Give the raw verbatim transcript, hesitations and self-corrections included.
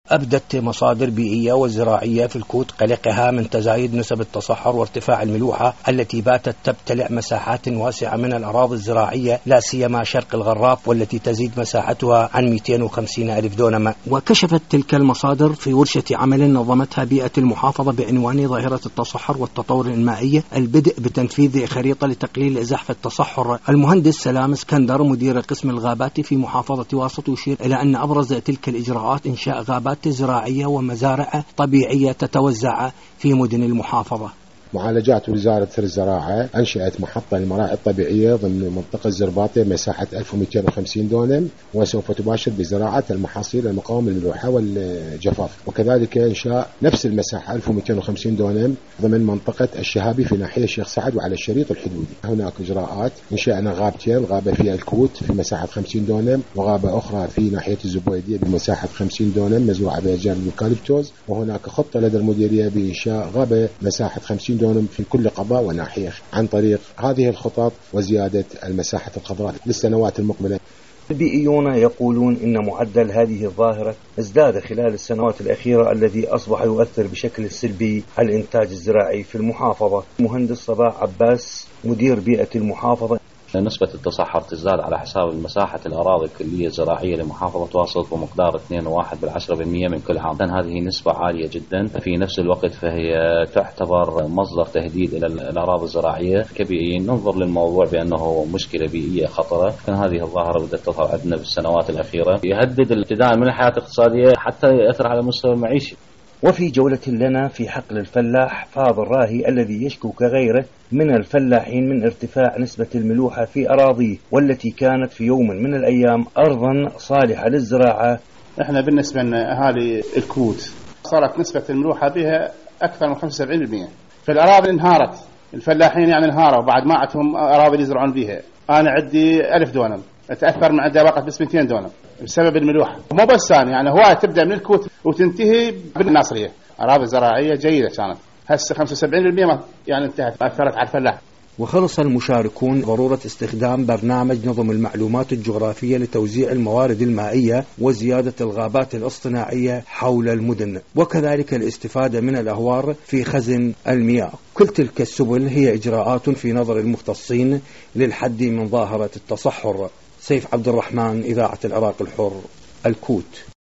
أبدت مصادر بيئية وزراعية في الكوت قلقها من تزايد نسب التصحر وارتفاع الملوحة التي باتت تبتلع مساحات واسعة من الأراضي الزراعية، لا سيما شرق الغراف والتي تزيد مساحتها عن مئتين وخمسين ألف دونم. وكشفت تلك المصادر في ورشة عمل نظمتها بيئة المحافظة بعنوان ظاهرة التصحر والتطور المائي، البدء بتنفيذ خريطة لتقليل زحف التصحر. المهندس سلام اسكندر مدير قسم الغابات في محافظة واسط يشير إلى أن أبرز تلك الإجراءات إنشاء غابات زراعية ومزارع طبيعية تتوزع في مدن المحافظة. معالجات وزارة الزراعة أنشأت محطة للمراعي الطبيعية ضمن منطقة الزرباطي مساحة ألف ومئتين وخمسين دونم، وسوف تباشر بزراعة المحاصيل المقاومة للملوحة والجفاف، وكذلك إنشاء نفس المساحة ألف ومئتين وخمسين دونم ضمن منطقة الشهابي في ناحية الشيخ سعد وعلى الشريط الحدودي. هناك إجراءات إنشأنا غابتين، غابة في الكوت في مساحة خمسين دونم، وغابة أخرى في ناحية الزبويدية بمساحة خمسين دونم مزروعة بأشجار اليوكاليبتوس، وهناك خطة لدى المديرية بإنشاء غابة مساحة خمسين دونم في كل قضاء وناحية عن طريق هذه الخطط وزيادة المساحة الخضراء للسنوات المقبلة. البيئيون يقولون إن معدل هذه الظاهرة ازداد خلال السنوات الأخيرة الذي أصبح يؤثر بشكل سلبي على الإنتاج الزراعي في المحافظة. مهندس صباح عباس مدير بيئة المحافظة: نسبة التصحر تزداد على حساب مساحة الأراضي الكلية الزراعية لمحافظة واسط بمقدار اثنين فاصلة واحد بالمية من كل عام. هذه نسبة عالية جدا، في نفس الوقت فهي تعتبر مصدر تهديد إلى الأراضي الزراعية. كبيئيين ننظر للموضوع بأنه مشكلة بيئية خطرة. كان هذه الظاهرة بدأت تظهر عندنا في السنوات الأخيرة، يهدد الابتداء من الحياة الاقتصادية حتى يأثر على المستوى المعيشي. وفي جولة لنا في حقل الفلاح فاض الراهي الذي يشكو كغيره من الفلاحين من ارتفاع نسبة الملوحة في أراضيه، والتي كانت في يوم من الأيام أرضا صالحة للزراعة. احنا بالنسبة لأهالي الكوت صارت نسبة الملوحة بها أكثر من خمسة وسبعين بالمئة، فالأراضي انهارت، الفلاحين يعني انهاروا بعد ما عندهم أراضي يزرعون بها. أنا عندي ألف دونم، أتأثر من عندها وقت بس مئتين دونم بسبب الملوحة. مو بس أنا يعني هو تبدأ من الكوت وتنتهي بالناصرية. أراضي زراعية جيدة كانت، هسه خمسة وسبعين بالمئة يعني انتهت، أثرت على الفلاح. وخلص المشاركون ضرورة استخدام برنامج نظم المعلومات الجغرافية لتوزيع الموارد المائية وزيادة الغابات الاصطناعية حول المدن، وكذلك الاستفادة من الأهوار في خزن المياه. كل تلك السبل هي إجراءات في نظر المختصين للحد من ظاهرة التصحر. سيف عبد الرحمن، إذاعة العراق الحر، الكوت.